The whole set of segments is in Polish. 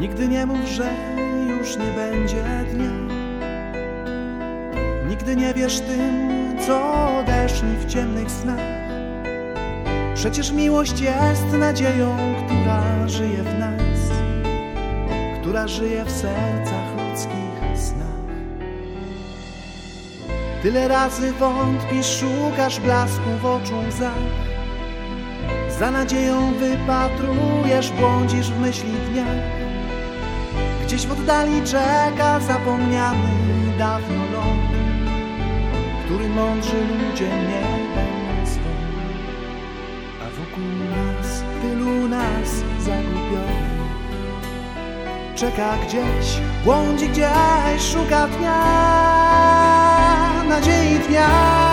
Nigdy nie mów, że już nie będzie dnia. Nigdy nie wierz tym, co odeszli w ciemnych snach. Przecież miłość jest nadzieją, która żyje w nas, która żyje w sercach ludzkich snach. Tyle razy wątpisz, szukasz blasku w oczu łzach. Za nadzieją wypatrujesz, błądzisz w myśli dniach. Gdzieś w oddali czeka zapomniany dawno ląd, który mądrzy ludzie niebem zwą. A wokół nas tylu nas zagubionych czeka gdzieś, błądzi gdzieś, szuka dnia, nadziei dnia.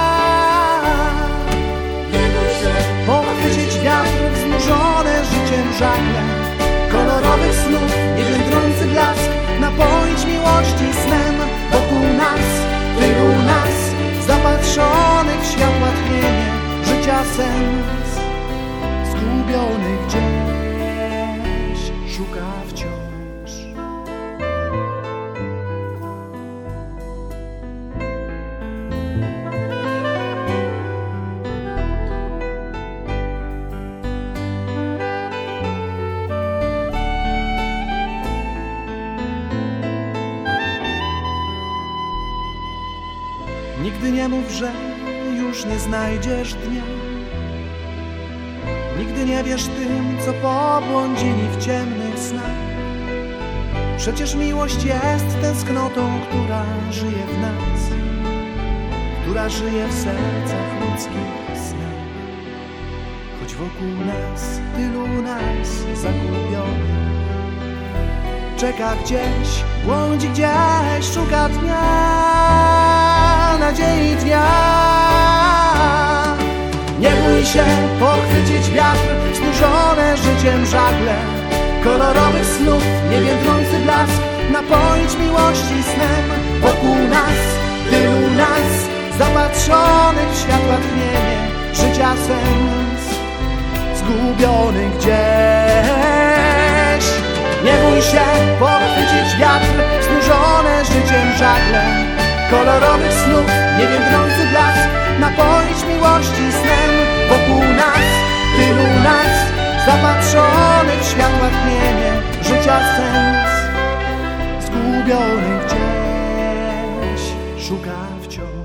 Pochwycić wiatr w znużone życiem żagle, kolorowych snów, niewędrący blask, napoić miłości snem. Wokół nas, tylu nas, zapatrzonych w światła tchnienie, życia sens, zgubiony gdzieś, szuka wciąż. Nigdy nie mów, że już nie znajdziesz dnia. Nigdy nie wierz tym, co pobłądzili w ciemnych snach. Przecież miłość jest tęsknotą, która żyje w nas, która żyje w sercach ludzkich snach. Choć wokół nas tylu nas zagubionych czeka gdzieś, błądzi gdzieś, szuka dnia, nadziei dnia. Nie bój się pochwycić wiatr, znużone życiem żagle, kolorowych snów, niewędrący blask, napoić miłości snem. Wokół nas, tylu nas, zapatrzonych w światła tchnienie, życia sens, zgubiony gdzieś. Nie bój się pochwycić wiatr, znużone życiem żagle, kolorowych snów, niewędrący blask, napoić miłości snem. Wokół nas, tylu nas, zapatrzonych w światła tchnienie, życia sens, zgubiony gdzieś, szuka wciąż.